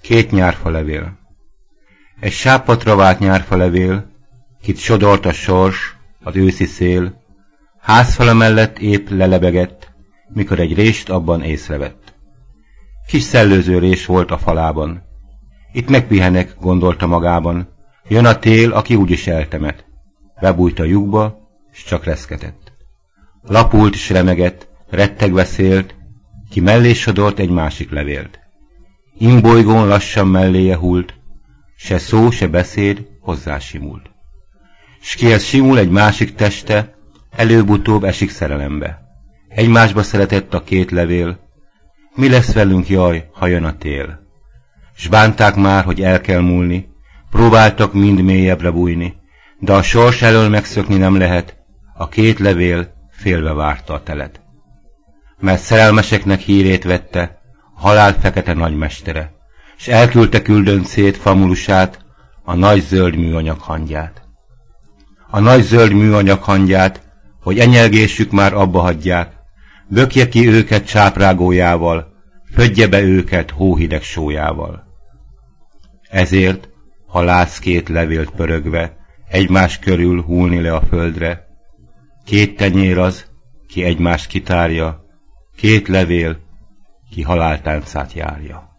Két nyárfalevél. Egy sápatra vált nyárfalevél, kit sodort a sors, az őszi szél, házfala mellett épp lelebegett, mikor egy rést abban észrevett. Kis szellőző rés volt a falában. Itt megpihenek, gondolta magában, jön a tél, aki úgyis eltemet. Bebújt a lyukba, s csak reszketett. Lapult s remegett, rettegve szélt, ki mellé sodort egy másik levélt. Imbolygón lassan melléje hult, se szó, se beszéd hozzá simult. S kihez simul egy másik teste, előbb-utóbb esik szerelembe. Egymásba szeretett a két levél, mi lesz velünk, jaj, ha jön a tél? S bánták már, hogy el kell múlni, próbáltak mind mélyebbre bújni, de a sors elől megszökni nem lehet, a két levél félve várta a telet. Mert szerelmeseknek hírét vette a halál fekete nagymestere, s elküldte küldöncét, famulusát, a nagy zöld műanyag hangyát. A nagy zöld műanyag hangyát, hogy enyelgésük már abba hagyják, bökje ki őket csáprágójával, födje be őket hóhideg sójával. Ezért, ha látsz két levélt pörögve, egymás körül húlni le a földre, két tenyér az, ki egymást kitárja, két levél, ki haláltáncát járja.